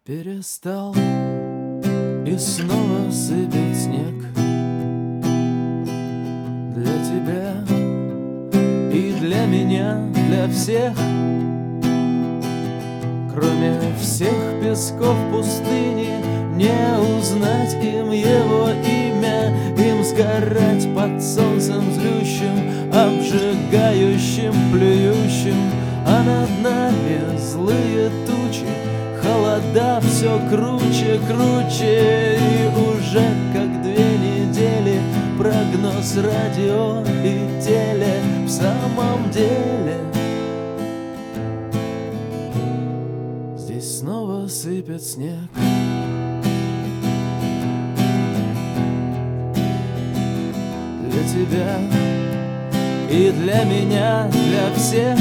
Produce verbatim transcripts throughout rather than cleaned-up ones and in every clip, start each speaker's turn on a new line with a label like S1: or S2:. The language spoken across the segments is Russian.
S1: Перестал и снова сыпет снег для тебя и для меня, для всех. Кроме всех песков пустыни, не узнать им его имя, им сгорать под солнцем злющим, обжигающим, плюющим, а над нами злые тучи, холода все круче, круче. И уже как две недели прогноз радио и теле. В самом деле здесь снова сыпет снег. Для тебя и для меня, для всех.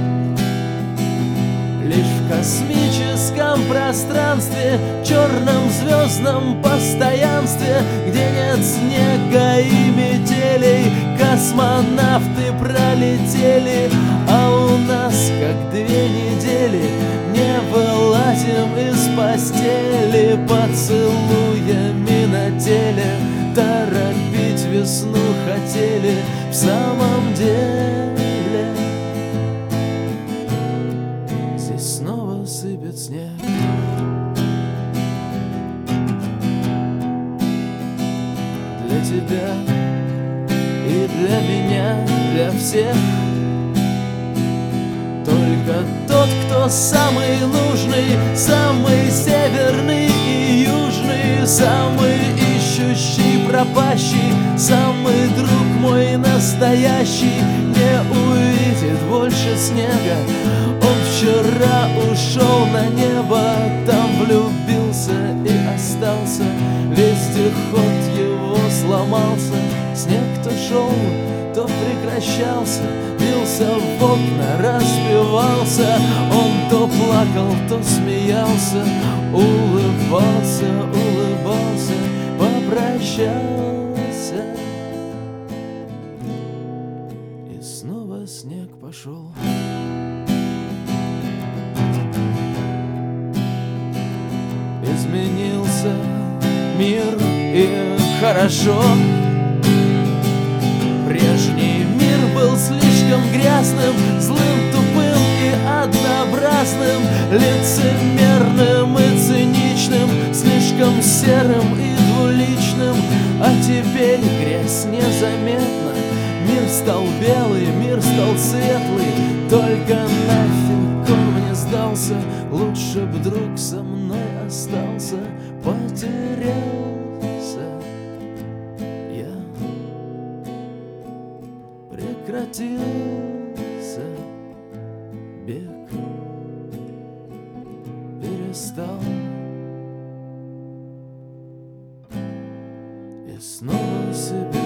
S1: Лишь в космическом пространстве, черном звездном постоянстве, где нет снега и метелей, космонавты пролетели, а у нас как две недели не вылазим из постели, поцелуями на теле торопить весну хотели. В самом деле здесь снова сыпет снег. Для тебя и для меня, для всех. Только тот, кто самый нужный, самый северный и южный, самый ищущий, пропащий, самый друг мой настоящий, не увидит больше снега. Он вчера ушел на небо, там влюбился и остался. Вездеход его сломался, снег то шел, то прекращался, бился в окна, разбивался. Он то плакал, то смеялся, улыбался, улыбался, попрощался. И снова снег пошел. Изменился мир, и хорошо. Прежний мир был слишком грязным, злым, тупым и однообразным, лицемерным и циничным, слишком серым и двуличным. А теперь грязь незаметна, мир стал белый, мир стал светлый. Только нафиг он мне сдался, лучше б друг со мной остался. Потерялся я, прекратился бег, перестал и снова себе.